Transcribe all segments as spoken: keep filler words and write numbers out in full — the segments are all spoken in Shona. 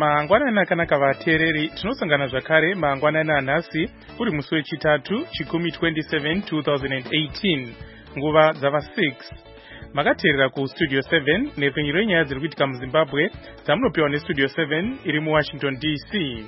Mangwanani akanaka vateereri, tinosangana zvakare mangwanani anhasi uri musi wechitatu chikumi twenty-seven twenty eighteen nguva dzava six. Makateerera kustudio seven nepfenyuro yenyaya dziri kuitika muZimbabwe dzamunopiwa nestudio seven iri muWashington D C.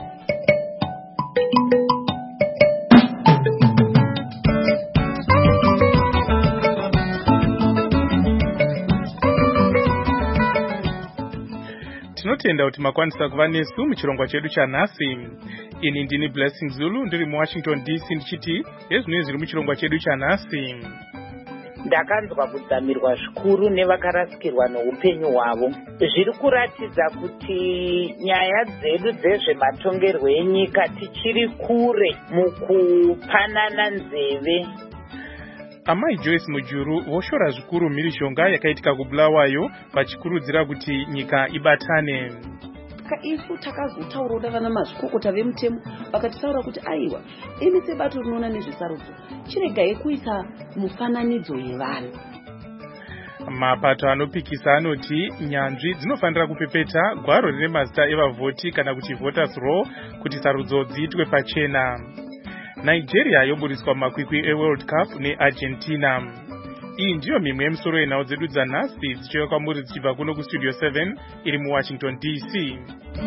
Tinotenda kuti makwanisa kuva nesu muchirongwa chedu chanhasi. Ini ndini Blessing Zulu ndiri muWashington D C ndichiti ezvinhu zviri muchirongwa chedu chanhasi. Ndakanzwa kudzamirwa zvikuru nevakarasikirwa noupenyu hwavo. Zviri kuratidza kuti nyaya dzedu dzezvematongerwo enyika tichiri kure mukupanana nzeve. Amai Joyce Mujuru voshora zvikuru mhirishonga yakaitika kuBulawayo vachikurudzira kuti nyika ibatane. Isu takazotaura kuti vana mazvikokota vemutemo vakatitaura kuti aiwa imi sebato rinoona nezvesarudzo chiregai kuisa mufananidzo yevanhu. Mapato anopikisa anoti nyanzvi dzinofanira kupepeta gwaro rine mazita evavhoti kana kuti voters roll kuti sarudzo dziitwe pachena. Nigeria yoburiswa mumakwikwi eWorld Cup neArgentina. Iyi ndiyo mimwe yemisoro yenhau dzedu dzanhasi dzichiuya kwamuri dzichibva kuno kustudio seven iri muWashington D C.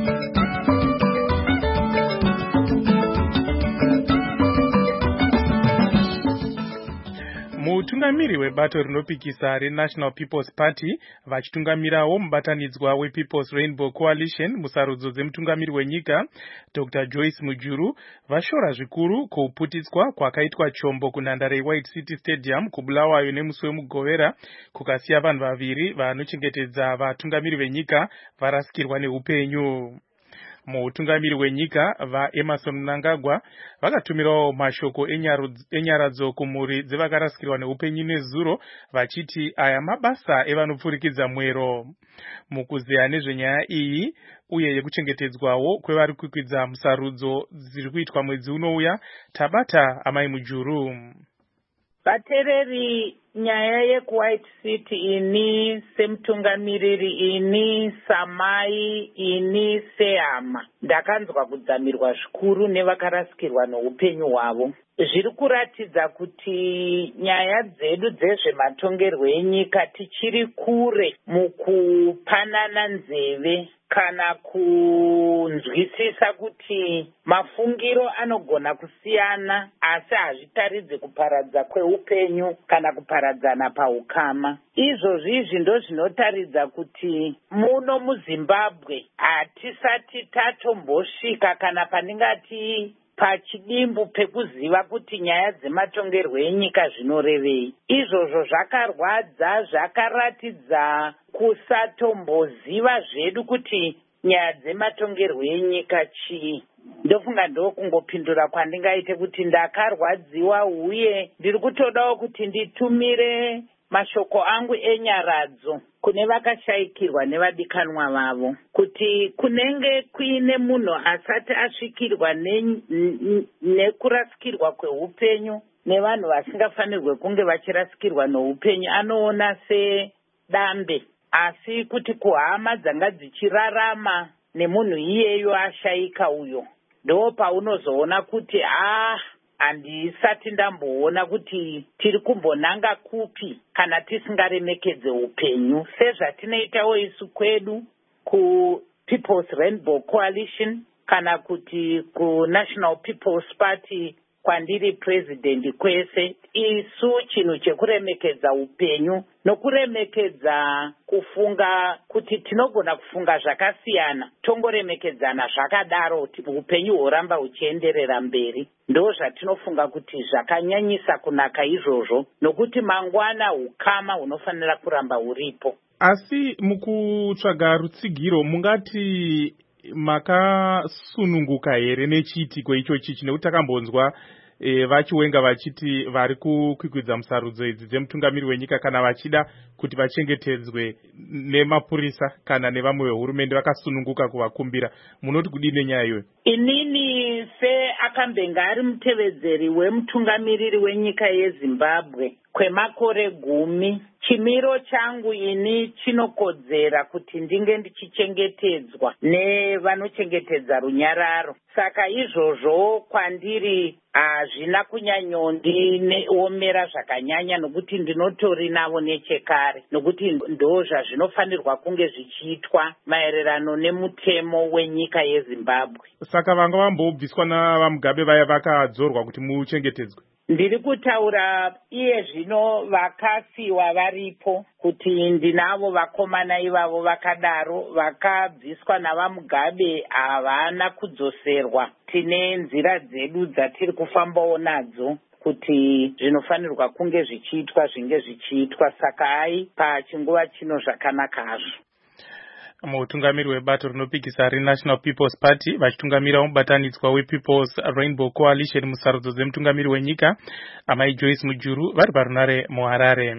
Mutungamiri webato rinopikisa reNational People's Party vachitungamirawo mubatanidzwa wePeople's Rainbow Coalition musarudzo dzemutungamiri wenyika Doctor Joyce Mujuru vashora zvikuru kuputitswa kwakaitwa chombo kunhandare yeWhite City Stadium kuBulawayo nemusi wemugovera kukasiya vanhu vaviri vanochengetedza vatungamiri venyika varasikirwa neupenyu. Mutungamiri wenyika vaEmerson Mnangagwa vakatumirawo mashoko enyaradzo kumhuri dzevakarasikirwa neupenyu nezuro vachiti aya mabasa evanopfurikidza mwero. Mukuzeya nezvenyaya iyi uye yekuchengetedzwawo kwevari kwikwidza musarudzo dziri kuitwa mwedzi unouya tabata amai Mujuru. Vateereri, nyaya yekuWhite City ini semutungamiriri, ini samai, ini sehama ndakanzwa kudzamirwa zvikuru nevakarasikirwa noupenyu hwavo. Zviri kuratidza kuti nyaya dzedu dzezvematongerwo enyika tichiri kure mukupanana nzeve kana kunzwisisa kuti mafungiro anogona kusiyana asi hazvitaridzi kuparadza kweupenyu kana kuparadzana paukama. Izvozvi izvi ndo zvinotaridza kuti muno muZimbabwe hatisati tatombosvika kana pandingati pachidimbu pekuziva kuti nyaya dzematongerwo enyika zvinorevei. Izvozvo zvakarwadza, zvakaratidza kusatomboziva zvedu kuti nyaya dzematongerwo enyika chii. Ndofunga ndokungopindura kwandingaite kuti ndakarwadziwa uye ndiri kutodawo kuti nditumire mashoko angu enyaradzo kune vakashayikirwa nevadikanwa vavo kuti kunenge kuine munhu asati asvikirwa nekurasikirwa kweupenyu nevanhu vasingafanirwe kunge vachirasikirwa noupenyu anoona sedambe, asi kuti kuhama dzanga dzichirarama nemunhu iyeyo ashayika uyo ndo paunozoona kuti ah handisati ndamboona kuti tiri kumbonanga kupi kana tisingaremekedze upenyu sezvatinoitawo isu kwedu kuPeople's Rainbow Coalition kana kuti kuNational People's Party kwandiri president kwese. Isu chinhu chekuremekedza upenyu nokuremekedza kufunga kuti tinogona kufunga zvakasiyana tongoremekedzana zvakadaro kuti upenyu horamba huchienderera mberi. Ndo zvatinofunga kuti zvakanyanyisa kunaka izvozvo nokuti mangwana hukama hunofanira kuramba huripo. Asi mukutsvaga rutsigiro mungati makasununguka here nechiitiko ichochi nekuti takambonzwa e, vachiwenga vachiti vari kukwikwidza musarudzo idzi dzemutungamiri wenyika kana vachida kuti vachengetedzwe nemapurisa kana nevamwe vehurumende vakasununguka kuvakumbira. Munoti kudini nenyaya iyoyo? Inini seakambenga ari mutevedzeri wemutungamiriri wenyika yeZimbabwe kwemakore gumi. Chimiro changu ini chinokodzera kuti ndinge ndichichengetedzwa nevanochengetedza runyararo. Saka izvozvo kwandiri hazvina kunyanyondiomera zvakanyanya nokuti ndinotori navo nechekare, nokuti ndo zvazvinofanirwa kunge zvichiitwa maererano nemutemo wenyika yeZimbabwe. Saka vanga vambobviswa navaMugabe vaya vakadzorwa kuti muchengetedzwe? Ndiri kutaura iye zvino vakasiwa varipo, kuti ndinavo vakomana ivavo vakadaro vakabviswa navaMugabe havana kudzoserwa. Tine nzira dzedu dzatiri kufambawo nadzo kuti zvinofanirwa kunge zvichiitwa zvinge zvichiitwa. Saka ai pachinguva chino zvakanaka hazvo. Mutungamiri webato rinopikisa reNational People's Party vachitungamira mubatanidzwa wePeople's Rainbow Coalition musarudzo dzemutungamiri wenyika amai Joyce Mujuru vari parunare muHarare.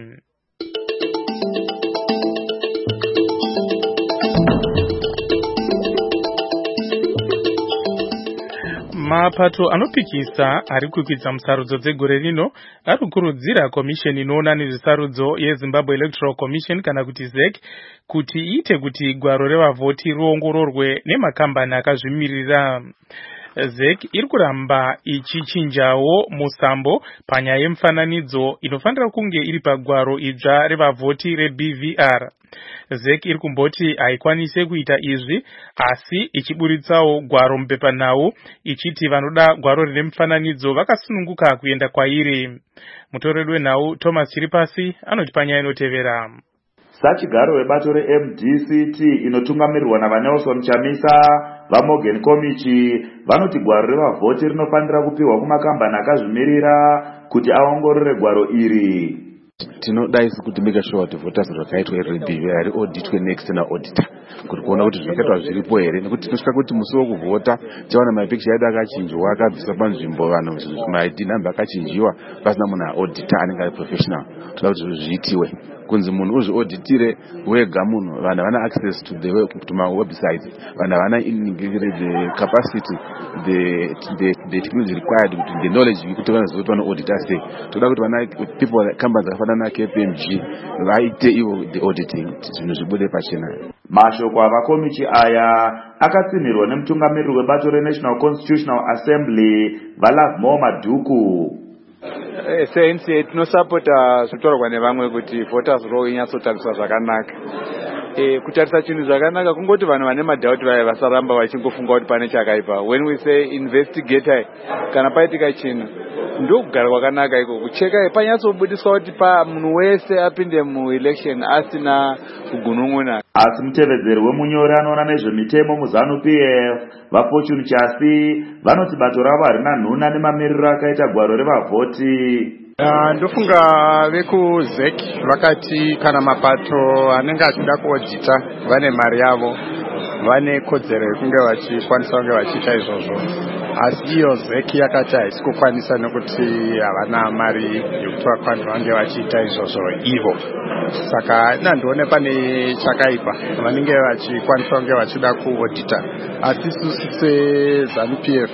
Mapato anopikisa ari kukwidza musarudzo dzegore rino ari kukurudzira komisheni inoona nezvesarudzo yeZimbabwe Electoral Commission kana kuti Z E C kuti iite kuti gwaro revavhoti riongororwe nemakambani akazvimirira. Z E C iri kuramba ichichinjawo musambo panyaya yemufananidzo inofanira kunge iri pagwaro idzva revavhoti reB V R. Z E C iri kumboti haikwanise kuita izvi asi ichiburitsawo gwaro mupepanhau ichiti vanoda gwaro rine mufananidzo vakasununguka kuenda kwairi. Mutoreri wenhau Thomas Chiripasi anoti panyaya inotevera. Sachigaro webato reM D C T inotungamirirwa naVanelson Chamisa vaMorgan Komichi vanoti gwaro revavhoti rinofanira kupiwa kumakambani akazvimirira kuti aongorore gwaro iri. Tinodaisi kuti make sure kuti voters rakaitwa review ari auditwe neexternal auditor kuti kuona kuti zvakaitwa zviripo here, nekuti tinosvika kuti musi wokuvhota tiona mapicture edu akachinjwa akabviswa panzvimbo vanhu maID number akachinjiwa pasina munhu aauditor anenge ari professional. Toda kuti zviitiwe kunzi munhu uzviauditire wega munhu, vanhu havana access to the to my websites, vanhu havana the capacity the the the technology required kuti the knowledge kuti vanaziva kuti vanoaudita sei. Toda kuti vana people companies dzakafanana na K P M G vaite ivo the auditing zvinhu zvibude pachena. Mashoko avakomichi aya akatsinirwa nemutungamiriri webato reNational Constitutional Assembly Valavmo Madhuku. Sense tinosapota zvitorwa nevamwe kuti voters roll inyatsotariswa zvakanaka. Eh kutarisa chinhu zvakanaka kungoti vanhu vane madhauti vaya vasaramba vachingofunga kuti pane chakaipa. When we say investigate kana paitika chinhu ndokugara kwakanaka iko kucheka panyatsobudiswa kuti pa munhu wese apinde muelection asina kugunun'una. Asi mutevedzeri wemunyori anoona nezvemitemo muZANU P F vaFortune Chasi vanoti bato ravo harina nhuna nemamiriro akaita gwaro revavhoti. Ndofunga vekuZ E C vakati kana mapato anenge achida kuaudita vane mari yavo vane kodzero yekunge vachikwanisa kunge vachiita izvozvo, asi iyo Z E C yakati haisi kukwanisa nekuti havana mari yekuti vakwanisa vange vachiita izvozvo ivo. Saka nandione pane chakaipa vanenge vachikwanisa kunge vachida kuaudita, asi isusu seZANU P F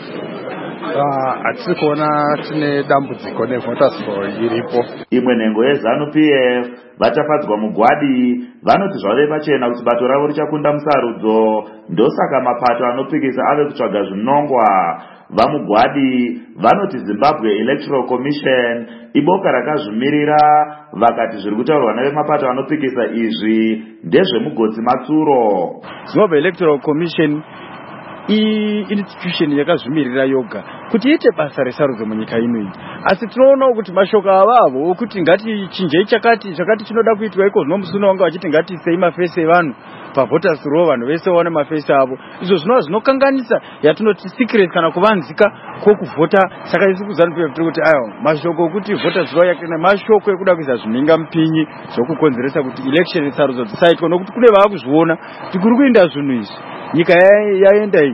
hatisi kuona tine dambudziko nevoters roll iripo. Imwe nhengo yeZANU P F vachafadzwa mugwadi vanoti zvave pachena kuti bato ravo richakunda musarudzo, ndosaka mapato anopikisa ave kutsvaga zvinongwa. Vamugwadi vanoti Zimbabwe Electoral Commission iboka rakazvimirira, vakati zviri kutaurwa navemapato anopikisa izvi ndezvemugotsi matsuro. Zimbabwe Electoral Commission i-institution yakazvimirira yoga kuti ite basa resarudzo munyika ino. Asi tinoona kuti mashoko avavo okuti ngati chinjei chakati chakati chinoda kuitwa iko zvino musuna wanga vachiti ngati sei mafesi evanhu pavoters roll vanhu vese vaone mafesi avo. Izvo zvinova zvinokanganisa yatinoti secret kana kuvanzika kwokuvhota. Saka isi kuZANU P F tiri kuti ayo mashoko okuti voters roll yakana mashoko ekuda kuisa zvinhinga mupinyi zvokukonzeresa kuti election sarudzo dzisaitwa, nokuti kune vava kuzviona kuti kuri kuenda zvinhu izvi nyika yaenda iyi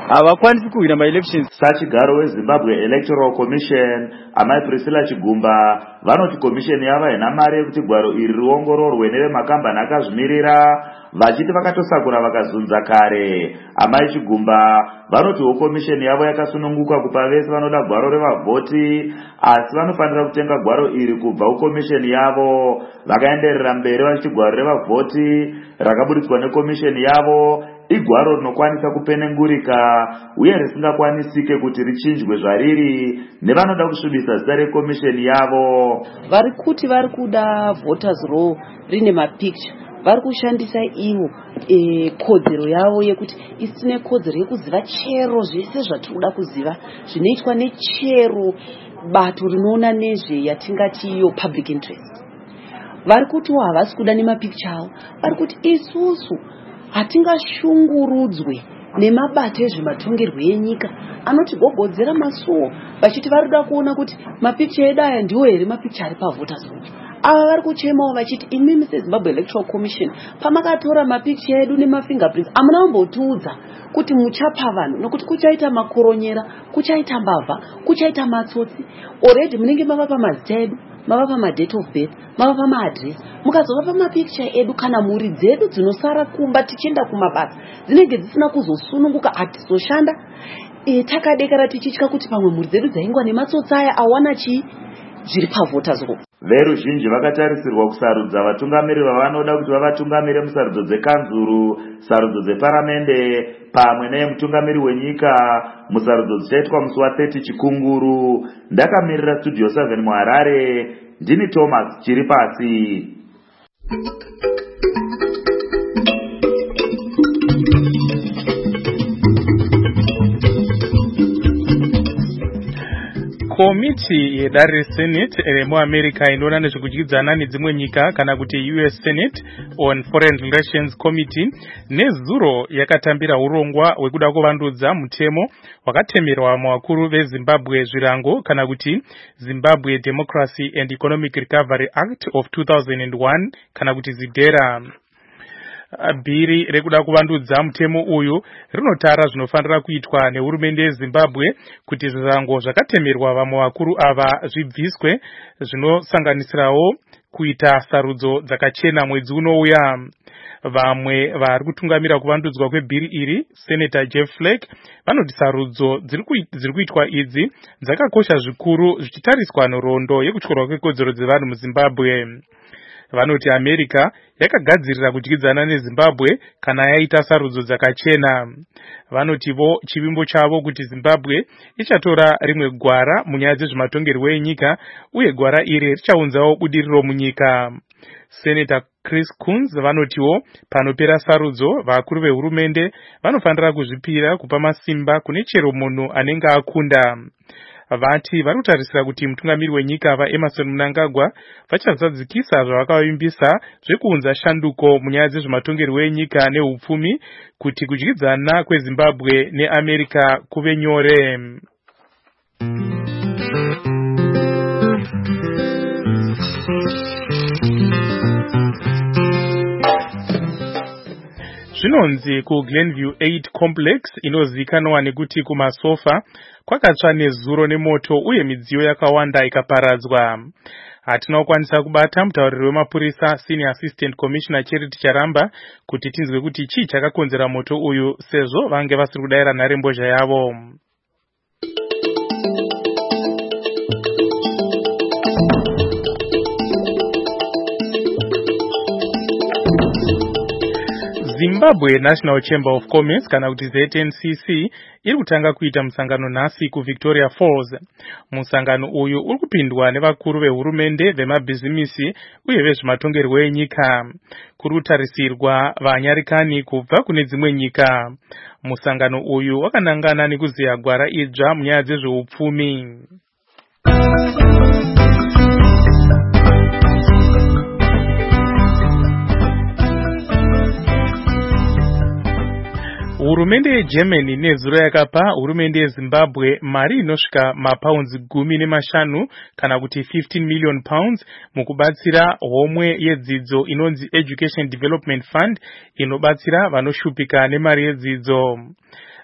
havakwanisi kuhwina maelections. Sachigaro weZimbabwe Electoral Commission amai Priscilla Chigumba vanoti komisheni yava haina mari yekuti gwaro iri riongororwe nevemakambani akazvimirira, vachiti vakatosakura vakazunza kare. Amai Chigumba vanotiwo komisheni yavo yakasununguka kupa vese vanoda gwaro revavhoti, asi vanofanira kutenga gwaro iri kubva kukomisheni yavo. Vakaenderera mberi vachiti gwaro revavhoti rakaburitswa nekomisheni yavo igwaro rinokwanisa kupenengurika uye risingakwanisike kuti richinjwe zvariri nevanoda kusvibisa zita rekomisheni yavo. Vari kuti vari kuda voters roll rine mapicture, vari kushandisa ivo e, kodzero yavo yekuti isine kodzero yekuziva chero zvese zvatinoda kuziva zvinoitwa nechero bato rinoona nezve yatingati iyo public interest. Vari kuti havasi kuda nemapicture avo, vari kuti isusu hatingashungurudzwe nemabate ezvematongerwo enyika anotigogodzera masuo vachiti varikuda kuona kuti mapicture edu aya ndiwo here mapicture ari pavoters roll. Ava vari kuchemawo vachiti imimi seZimbabwe Electoral Commission pamakatora mapicture edu nemafingerprints amuna kumbotiudza kuti muchapa vanhu nokuti kuchaita makoronyera, kuchaita mbavha, kuchaita matsotsi. Already munenge mava pamazita edu, mava pamadate of birth, mava pamaadress, mukazova pamapicture edu kana muri dzedu dzinosara kumba tichienda kumabasa dzinenge dzisina kuzosununguka hatizoshanda. E, takadekara tichitya kuti pamwe muri dzedu dzaingwa nematsotsi aya awana chii zviri pavoters roll. Veruzhinji vakatarisirwa kusarudza vatungamiri vavanoda kuti vavatungamire musarudzo dzekanzuru, sarudzo dzeparamende pamwe nemutungamiri wenyika musarudzo dzichaitwa musi wa thirty Chikunguru. Ndakamirira Studio seven muHarare, ndini Thomas Chiripasi. Komiti yedare reSenate remuAmerica inoona nezvekudyidzana nedzimwe nyika kana kuti U S Senate on Foreign Relations Committee nezuro yakatambira urongwa hwekuda kuvandudza mutemo wakatemerwa muvakuru veZimbabwe zvirango kana kuti Zimbabwe Democracy and Economic Recovery Act of two thousand one kana kuti ZIDERA. Bhiri rekuda kuvandudza mutemo uyu rinotara zvinofanira kuitwa nehurumende yeZimbabwe kuti zvirango zvakatemerwa vamwe vakuru ava zvibviswe, zvinosanganisirawo kuita sarudzo dzakachena mwedzi unouya. Vamwe vari kutungamira kuvandudzwa kwebhiri iri, Senator Jeff Flake, vanoti sarudzo dziri kuitwa idzi dzakakosha zvikuru zvichitariswa nerondo yekutyorwa kwekodzero dzevanhu muZimbabwe. Vanoti America yakagadzirira kudyidzana neZimbabwe kana yaita sarudzo dzakachena. Vanotivo chivimbo chavo kuti Zimbabwe ichatora rimwe gwara munyaya dzezvematongerwo enyika uye gwara iri richaunzawo budiriro munyika. Senator Chris Coons vanotiwo panopera sarudzo vakuru vehurumende vanofanira kuzvipira kupa masimba kune chero munhu anenge akunda. Vati vari kutarisira kuti mutungamiri wenyika vaEmerson Mnangagwa vachazadzikisa zvavakavimbisa zvekuunza shanduko munyaya dzezvematongerwo enyika neupfumi kuti kudyidzana kweZimbabwe neAmerica kuve nyore. Zvinonzi ku Glenview eight Complex inozikanwa nekuti kumasofa kwakatsva nezuro nemoto uye midziyo yakawanda ikaparadzwa. Hatina kukwanisa kubata mutauriri wemapurisa Senior Assistant Commissioner Charity Charamba kuti tinzwe kuti chii chakakonzera moto uyu sezvo vange vasiri kudayira nharembozha yavo. Zimbabwe National Chamber of Commerce kana kuti Z N C C iri kutanga kuita musangano nhasi ku Victoria Falls. Musangano uyu uri kupindwa nevakuru vehurumende, vemabhizimisi uye vezvematongerwo enyika. Kuri kutarisirwa vanyarikani kubva kune dzimwe nyika. Musangano uyu wakanangana nekuzeya gwara idzva munyaya dzezveupfumi. Hurumende yeGermany nezuro yakapa hurumende yeZimbabwe mari inosvika mapounds gumi nemashanu kana kuti fifteen million pounds mukubatsira homwe yedzidzo inonzi Education Development Fund inobatsira vanoshupika nemari yedzidzo.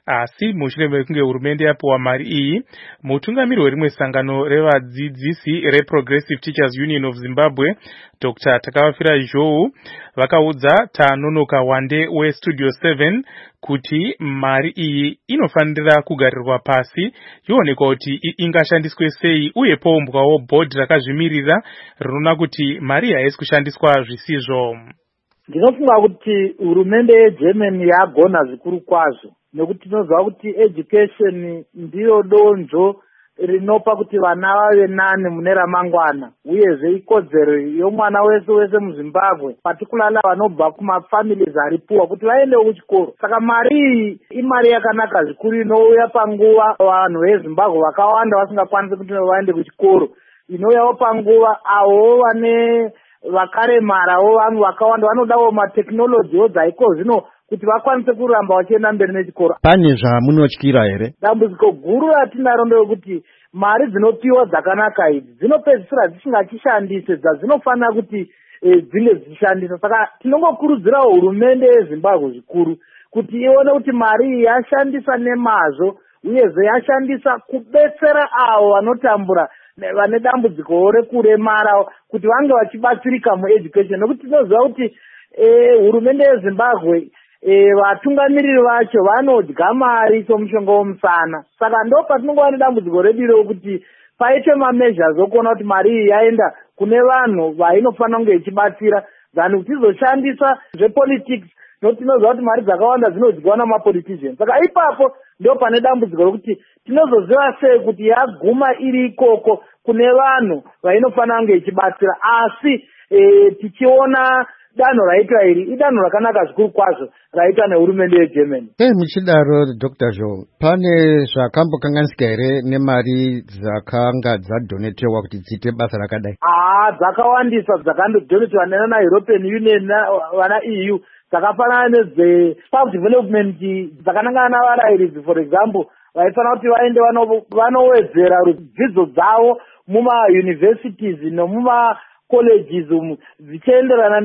asi mushure mekunge hurumende yapiwa mari iyi, mutungamiri werimwe sangano revadzidzisi reProgressive Teachers Union of Zimbabwe, Doctor Takavafira Zhou, vakaudza Tanonoka Wande weStudio seven kuti mari iyi inofanira kugarirwa pasi yoonekwa kuti ingashandiswe sei, uye poumbwawo bhodhi rakazvimirira rinoona kuti mari haisi kushandiswa zvisizvo. Ndinofunga kuti hurumende yeGermany yagona zvikuru kwazvo, nekuti tinoziva kuti education ndiyo donzvo rinopa kuti vana vave nane mune ramangwana, uyezve ikodzero yomwana wese wese muZimbabwe, particularly vanobva kumafamilies ari puwa, kuti vaendewo kuchikoro. Saka mari iyi imari yakanaka zvikuru inouya panguva vanhu veZimbabwe vakawanda vasingakwanisi kuti vaende kuchikoro, inouyawo panguva avo vane vakaremarawo vanhu vakawanda vanodawo mateknolojiwo dzaiko zvino kuti vakwanise kuramba vachienda mberi nechikoro. Pane zvamunotyira here? Dambudziko guru ratinaro ndeyekuti mari dzinopiwa dzakanaka idzi dzinopedzisira dzisingachishandise dzadzinofanira kuti e, dzinge dzichishandisa. Saka tinongokurudzirawo hurumende yeZimbabwe zvikuru kuti ione kuti mari iyi yashandisa nemazvo, uyezve yashandisa kubetsera avo vanotambura vane dambudziko rekuremara kuti vange vachibatsirika mueducation, nekuti tinoziva kuti e, hurumende yeZimbabwe e, vatungamiriri vacho vanodya mari somushonga womusana. Saka ndo patinongova nedambudziko redu rekuti paite mameasures okuona kuti mari iyi yaenda kune vanhu vainofanira kunge ichibatsira than kuti izoshandisa zvepolitics, nokuti tinoziva kuti mari dzakawanda dzinodyiwa namapoliticians. Saka ipapo ndo pane dambudziko rokuti tinozoziva sei kuti yaguma iri ikoko kune vanhu vainofanira kunge ichibatsira, asi e, tichiona danho raitwa iri idanho rakanaka zvikuru kwazvo raitwa nehurumende yeGermany. Hey, muchidaro Doctor Zhou, pane zvakambokanganisika here nemari dzakanga dzadonetewa kuti dziite basa rakadai? Ah, dzakawandisa dzakandodonetiwa nana European Union vana E U, dzakafanana nedze staff development dzakanangana navarairidzi, for example, vaifanira kuti vaende vanowedzera dzidzo dzavo muma-universities nomuma colleges umu dzichienderana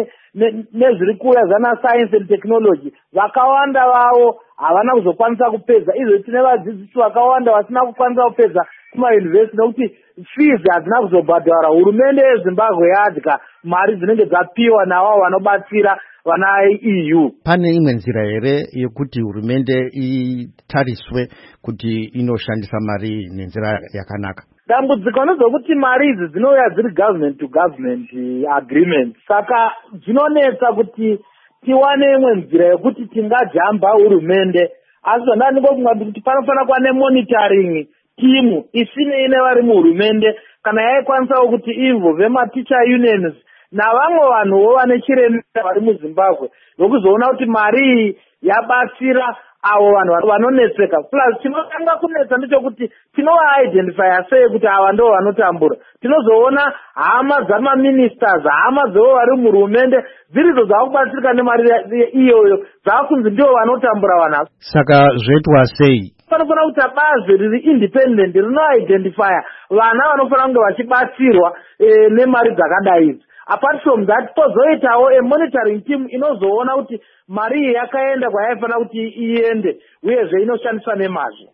nezviri kuuya zvana science and technology. Vakawanda vavo havana kuzokwanisa kupedza, izvo tine vadzidzisi vakawanda vasina kukwanisa kupedza kumayunivhesiti nokuti fees hadzina kuzobhadhara. Hurumende yeZimbabwe yadya mari dzinenge dzapiwa navavo vanobatsira vana E U. Pane imwe nzira here yekuti hurumende itariswe kuti inoshandisa mari nenzira yakanaka? Dambudziko ndezvokuti mari idzi dzinouya dziri government to government agreement, saka dzinonetsa kuti tiwane imwe nzira yekuti tingajamba hurumende. Asi zvanda ndingofunga kuti panofanira kuva nemonitoring team isine ine vari muhurumende, kana yaikwanisawo kuti involve maticha unions navamwe vanhuwo vane chiremera vari muZimbabwe, nokuzoona kuti mari iyi yabatsira avo vanhu vanonetseka. Plus tinotanga kunetsa ndechekuti tinovaidhentifya sei kuti ava ndo vanotambura. Tinozoona hama dzamaministers, hama dzevo vari muhurumende dziridzo dzakubatsirika nemari iyoyo, dzakunzi ndivo vanotambura vanhu. Saka zvoitwa sei? Panofanira kuti bazi riri independent rinoidhentifya vana vanofanira kunge vachibatsirwa e, nemari dzakadai idzi. Apart from that, tozoitawo a monitoring team inozoona kuti mari iyi yakaenda kwayaifanira kuti iende, uyezve inoshandiswa nemazvo.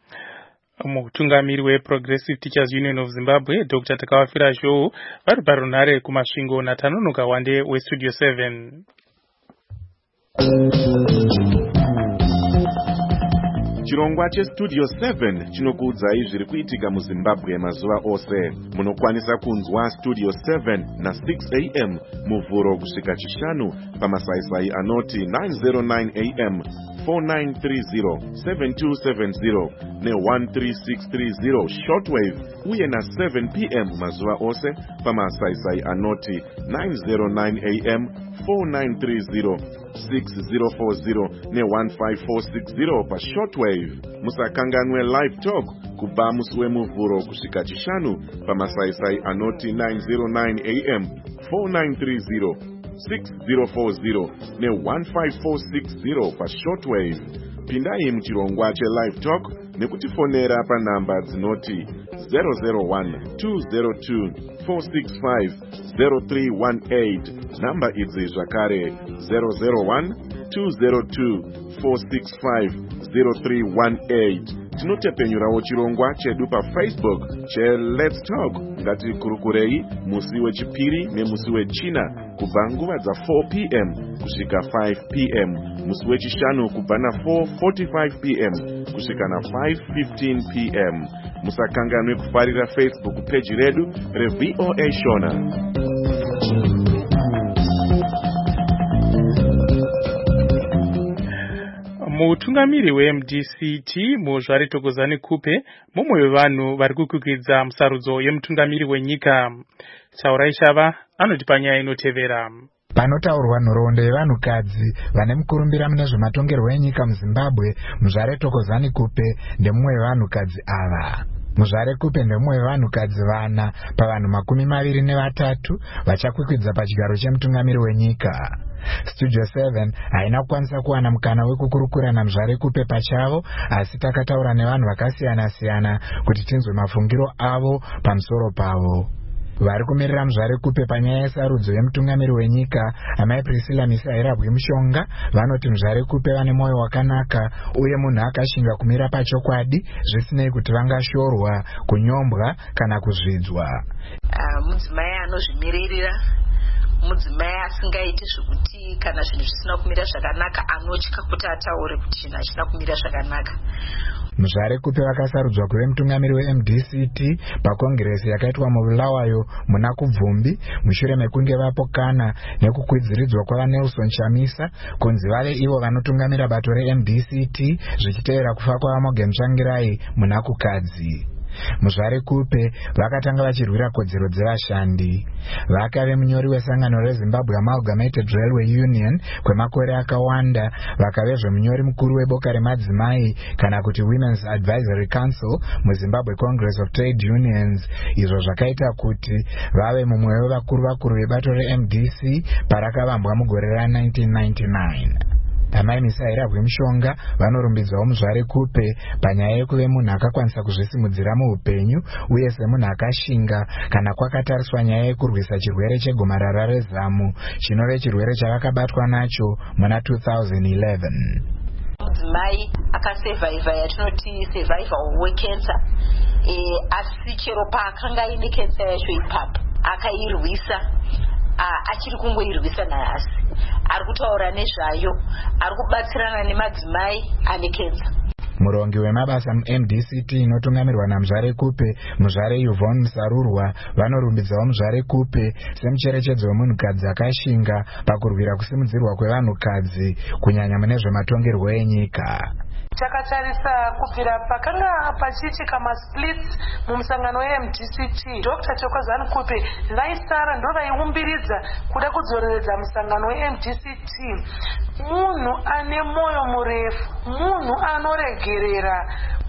Mutungamiri weProgressive Teachers Union of Zimbabwe, Doctor Takavafira Zhou, vari parunhare kumasvingo naTanonoka Wande weStudio seven. Chirongwa cheStudio seven chinokuudzai zviri kuitika muZimbabwe mazuva ose. Munokwanisa kunzwa Studio seven na six a m muvhuro kusvika chishanu pamasaisai anoti nine oh nine a m, four nine three zero, seven two seven zero ne one three six three zero shortwave, uye na seven p m mazuva ose pamasaisai anoti nine oh nine a m, four nine three zero, six zero four zero ne one five four six zero pa shortwave. Musakanganwe live talk kubva musi wemuvhuro kusvika chishanu pamasaisai anoti nine oh nine a m, four nine three zero, six zero four zero ne one five four six zero pa shortwave. Pindai muchirongwa che-live talk nekutifonera panhamba dzinoti zero zero one, two zero two, four six five, zero three one eight. Namba idzi zvakare zero zero one, two zero two, four six five, zero three one eight. Tinotepenyurawo chirongwa chedu paFacebook che Let's Talk ngati kurukurei musi wechipiri nemusi wechina kubva nguva dza four p m kusvika five p m, musi wechishanu kubva na four forty-five p m kusvika na five fifteen p m. Musakanganwe kufarira Facebook page redu reV O A Shona. Mutungamiri we M D C T Muzvare Thokozani Kupe mumwe wevanhu vari kukwikwidzira musarudzo yemutungamiri wenyika. Tsaurai Shava anoti panyaya inotevera. Panotaurwa nhoroondo yevanhukadzi vane mukurumbira mune zvematongerwo enyika muZimbabwe, Muzvare Thokozani Kupe ndemumwe wevanhukadzi ava. Muzvare Kupe ndemumwe wevanhukadzi vana pavanhu makumi maviri nevatatu vachakwikwidza pachigaro chemutungamiri wenyika. Studio seven haina kukwanisa kuwana mukana wekukurukura naMuzvare Kupe pachavo, asi takataura nevanhu vakasiyana-siyana kuti tinzwe mafungiro avo pamusoro pavo. Vari kumirira Muzvare Kupe panyaya yesarudzo yemutungamiri wenyika, amai Priscilla Misaira Bwimushonga, vanoti Muzvare Kupe vane mwoyo wakanaka uye munhu akashinga kumira pachokwadi zvisinei kuti vangashorwa, kunyombwa kana kuzvidzwa. Uh, mudzimai anozvimiririra, mudzimai asingaiti zvekuti kana zvinhu zvisina kumira zvakanaka anotya kuti ataure kuti chinhu hachina kumira zvakanaka. Muzvare Kupe vakasarudzwa kuve mutungamiri we-M D C T pakongiresi yakaitwa muBulawayo muna kubvumbi mushure mekunge vapokana nekukwidziridzwa kwavaNelson Chamisa kunzi vave ivo vanotungamira bato re-M D C T zvichitevera kufa kwavaMorgan Tsvangirai muna kukadzi. Muzvare Kupe vakatanga vachirwira kodzero dzevashandi. Vakave munyori wesangano reZimbabwe Amalgamated Railway Union kwemakore akawanda, vakavezve munyori mukuru weboka remadzimai kana kuti Women's Advisory Council muZimbabwe Congress of Trade Unions, izvo zvakaita kuti vave mumwe wevakuru vakuru vebato re-M D C parakavambwa mugore ra nineteen ninety-nine. Amai Misaira Bwimushonga vanorumbidzawo Muzvare Kupe panyaya yekuve munhu akakwanisa kuzvisimudzira muupenyu uye semunhu akashinga kana kwakatariswa nyaya yekurwisa chirwere chegomarara rezamu, chinove chirwere chavakabatwa nacho muna two thousand eleven. Mudzimai akasevhaivha yatinoti survival wecancer, e, asi chero paakanga aine kensa yacho ipapo akairwisa. Uh, achiri kungoirwisa nhasi, ari kutaura nezvayo, ari kubatsirana nemadzimai ane kensa. Murongi wemabasa mu-M D C T inotungamirwa naMuzvare Kupe, Muzvare Yvonne Musarurwa, vanorumbidzawo Muzvare Kupe semucherechedzo wemunhukadzi akashinga pakurwira kusimudzirwa kwevanhukadzi kunyanya mune zvematongerwo enyika. Takatarisa kubvira pakanga pachiitika masplits mumusangano we-M D C T, Doctor Thokozani Kupe vaisara ndo vaiumbiridza kuda kudzoreredza musangano we-M D C T. Munhu ane moyo murefu, munhu anoregerera,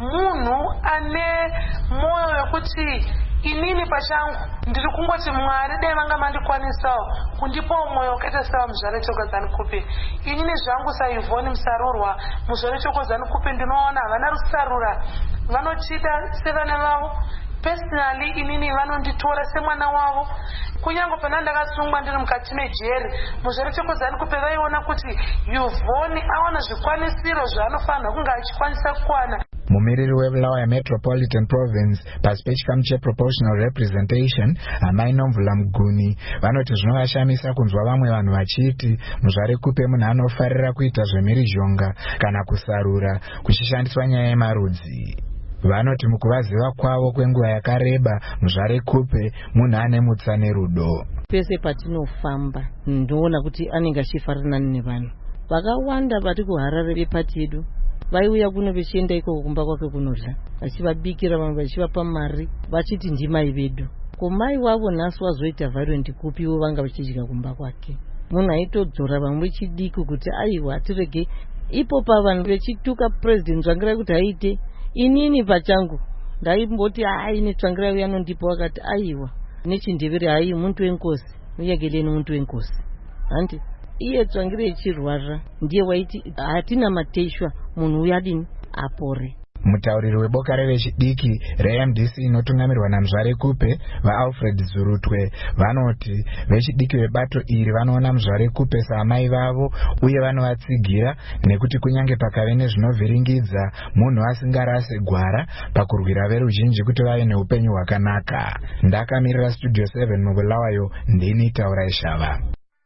munhu ane moyo wekuti inini pachangu ndiri kungoti Mwari dai vanga mandikwanisawo kundipa mwoyo wakaita sawa Muzvare Thokozani Kupe. Inini zvangu saYvonne Musarurwa, Muzvare Thokozani Kupe ndinoona havana rusarura, vanochida sevana vavo. Personally inini vanonditora semwana wavo. Kunyange pana ndakasungwa ndiri mukati mejeri, Muzvare Thokozani Kupe vaiona kuti Yvonne awana zvikwanisiro zvaanofanira kunge achikwanisa kuwana. Mumiriri weBulawayo Metropolitan Province pasi pechikamu cheproportional representation, amai Nomvula Muguni, vanoti zvinovashamisa kunzwa vamwe vanhu vachiti Muzvare Kupe munhu anofarira kuita zvemhirizhonga kana kusarura kuchishandiswa nyaya yemarudzi. Vanoti mukuvaziva kwavo kwenguva yakareba, Muzvare Kupe munhu ane mutsa nerudo. Pese patinofamba ndinoona kuti anenge achifarana nevanhu vakawanda vari kuHarare vepati yedu. Vaiuya kuno vachienda ikoko kumba kwake kunodla, vachivabikira, vamwe vachivapa mari, vachiti ndimai vedu. Komai wavo nhasi wazoita violent kupiwo vanga vachidya kumba kwake. Munhu aitodzora vamwe chidiki kuti aiwa tirege ipo pa vanhu vechituka president Tsvangirai kuti aite. Inini pachangu ndaimboti aine Tsvangirai yanondipa, wakati aiwa nechindevere hai muntu wenkosi uyegeleni muntu wenkosi. Handi iye Tsvangirai chirwara ndiye waiti hatina mateshwa munhu uyadini apore. Mutauriri weboka revechidiki reM D C inotungamirwa naMuzvare Kupe vaAlfred Zurutwe vanoti vechidiki vebato iri vanoona Muzvare Kupe saamai vavo uye vanovatsigira nekuti kunyange pakave nezvinovhiringidza munhu asingarase gwara pakurwira veruzhinji kuti vave neupenyu hwakanaka. Ndakamirira Studio seven mubulawayo ndini Taurai Shava.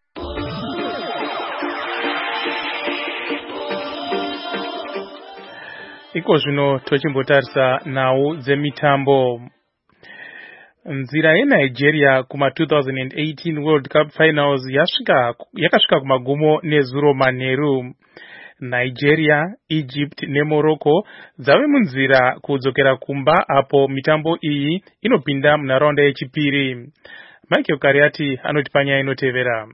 Iko zvino tochimbotarisa nhau dzemitambo. Nzira yeNigeria kuma two thousand eighteen World Cup Finals yasvika yakasvika kumagumo nezuro manheru. Nigeria, Egypt neMorocco dzave munzira kudzokera kumba apo mitambo iyi inopinda munharaunda yechipiri. Michael Kariati anoti panyaya inotevera.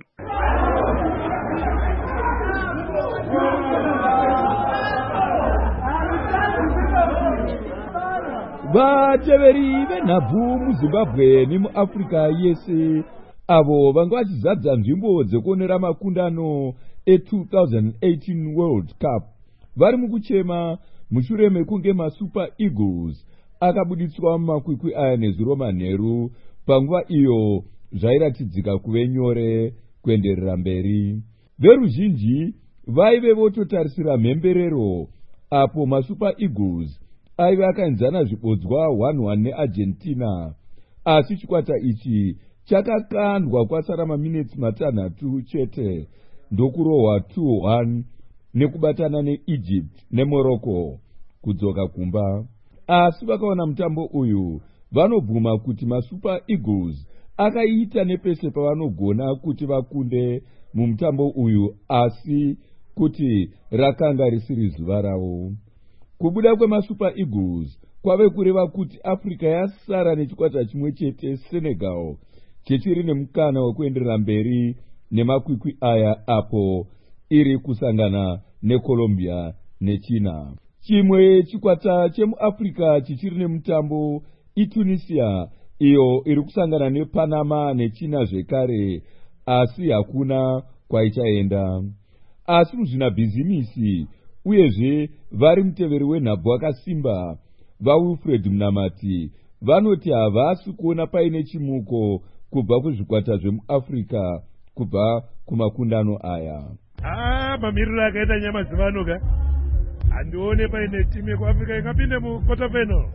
Vateveri venhabvu muZimbabwe nemuAfrica yese avo vanga vachizadza nzvimbo dzekuonera makundano e two thousand eighteen World Cup vari mukuchema mushure mekunge maSuper Eagles akabuditswa mumakwikwi aya nezuro manheru panguva iyo zvairatidzika kuve nyore kuenderera mberi. Veruzhinji vaive vototarisira mhemberero apo maSuper Eagles aive akaenzana zvibodzwa one one neArgentina, asi chikwata ichi chakakandwa kwasara maminitsi matanhatu chete ndokurohwa two one nekubatana neEgypt neMorocco kudzoka kumba. Asi vakaona mutambo uyu vanobvuma kuti maSuper Eagles akaita nepese pavanogona kuti vakunde mumutambo uyu, asi kuti rakanga risiri zuva ravo. Kubuda kwemaSuper Eagles kwave kureva kuti Africa yasara nechikwata chimwe chete, Senegal chechiri nemukana wekuenderera mberi nemakwikwi aya apo iri kusangana neColombia neChina. Chimwe chikwata chemuAfrica chichiri nemutambo iTunisia iyo iri kusangana nePanama neChina zvekare, asi hakuna kwaichaenda. Asi muzvinabhizimisi uyezve vari muteveri wenhabvu wakasimba vaWilfred Mnamati vanoti havasi kuona paine chimuko kubva kuzvikwata zvemuAfrica kubva kumakundano aya. Ah, mamiriro akaita nyama dzivanoga handione paine timu yekuAfrica ingapinde muquarter final.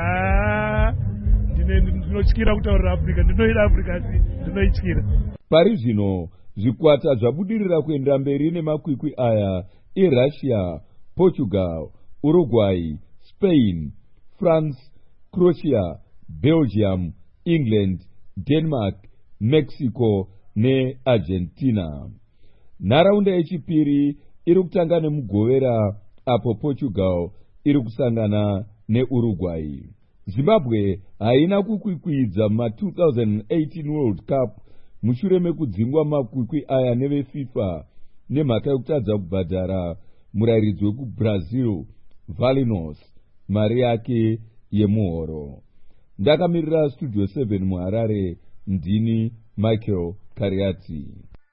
Ah, ndine ndinotyira kutaurira Africa, ndinoida Africa asi ndinoityira. Pari zvino zvikwata zvabudirira kuenda mberi nemakwikwi aya iRussia, Portugal, Uruguay, Spain, France, Croatia, Belgium, England, Denmark, Mexico neArgentina. Nharaunda yechipiri iri kutanga nemugovera apo Portugal iri kusangana neUruguay. Zimbabwe haina kukwikwidza ma two thousand eighteen World Cup mushure mekudzingwa makwikwi aya neveFIFA nemhaka yekutadza kubhadhara murairidzi wekuBrazil Valinos mari yake yemuhoro. Ndakamirira Studio seven muHarare, ndini Michael Kariati.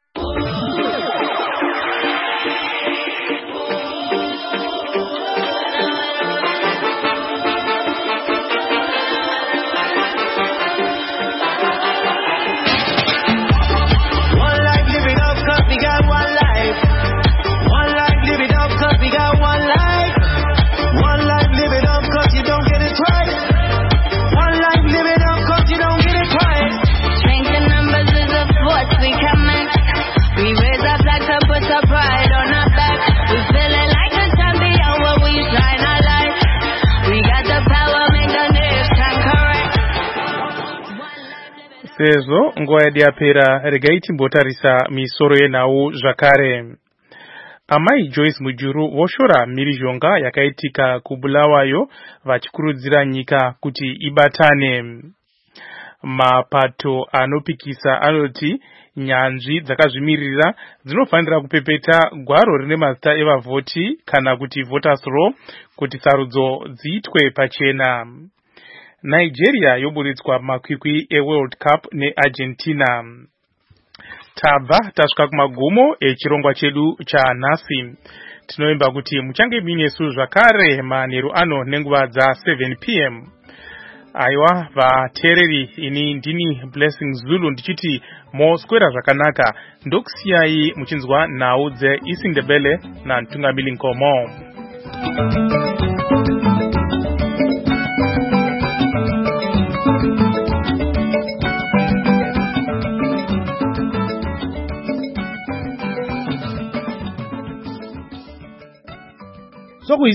Sezvo nguva yedu yapera, regai timbotarisa misoro yenhau zvakare. Amai Joyce Mujuru voshora mhirizhonga yakaitika kuBulawayo vachikurudzira nyika kuti ibatane. Mapato anopikisa anoti nyanzvi dzakazvimirira dzinofanira kupepeta gwaro rine mazita evavhoti kana kuti voters roll kuti sarudzo dziitwe pachena. Nigeria yoburitswa makwikwi eWorld Cup neArgentina. Tabva tasvika kumagumo echirongwa chedu chanhasi. tinoimba kuti muchange minesu zvakare manheru ano nenguva dza seven p m aiwa vateereri, ini ndini Blessing Zulu ndichiti moswera zvakanaka, ndokusiyai muchinzwa nhau dzeIsindebele naMtungamiri Nkomo.